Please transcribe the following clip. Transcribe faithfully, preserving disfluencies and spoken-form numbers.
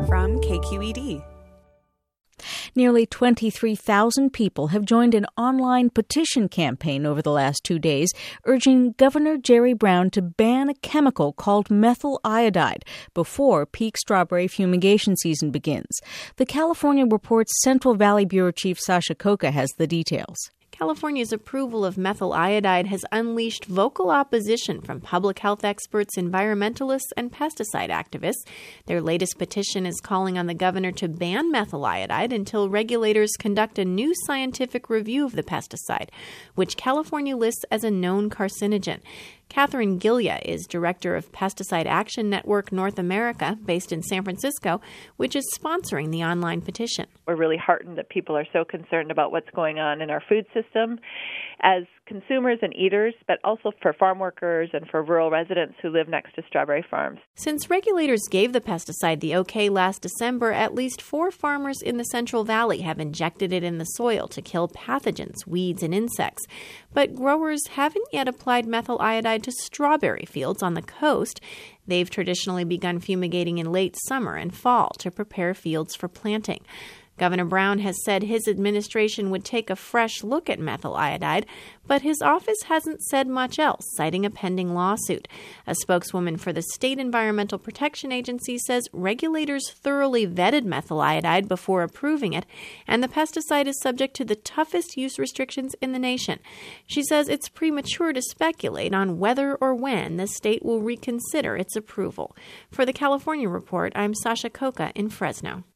from K Q E D. Nearly twenty-three thousand people have joined an online petition campaign over the last two days urging Governor Jerry Brown to ban a chemical called methyl iodide before peak strawberry fumigation season begins. The California Report's Central Valley Bureau Chief Sasha Khokha has the details. California's approval of methyl iodide has unleashed vocal opposition from public health experts, environmentalists, and pesticide activists. Their latest petition is calling on the governor to ban methyl iodide until regulators conduct a new scientific review of the pesticide, which California lists as a known carcinogen. Catherine Gillia is director of Pesticide Action Network North America, based in San Francisco, which is sponsoring the online petition. We're really heartened that people are so concerned about what's going on in our food system as consumers and eaters, but also for farm workers and for rural residents who live next to strawberry farms. Since regulators gave the pesticide the okay last December, at least four farmers in the Central Valley have injected it in the soil to kill pathogens, weeds, and insects. But growers haven't yet applied methyl iodide to strawberry fields on the coast. They've traditionally begun fumigating in late summer and fall to prepare fields for planting. Governor Brown has said his administration would take a fresh look at methyl iodide, but his office hasn't said much else, citing a pending lawsuit. A spokeswoman for the State Environmental Protection Agency says regulators thoroughly vetted methyl iodide before approving it, and the pesticide is subject to the toughest use restrictions in the nation. She says it's premature to speculate on whether or when the state will reconsider its approval. For the California Report, I'm Sasha Khokha in Fresno.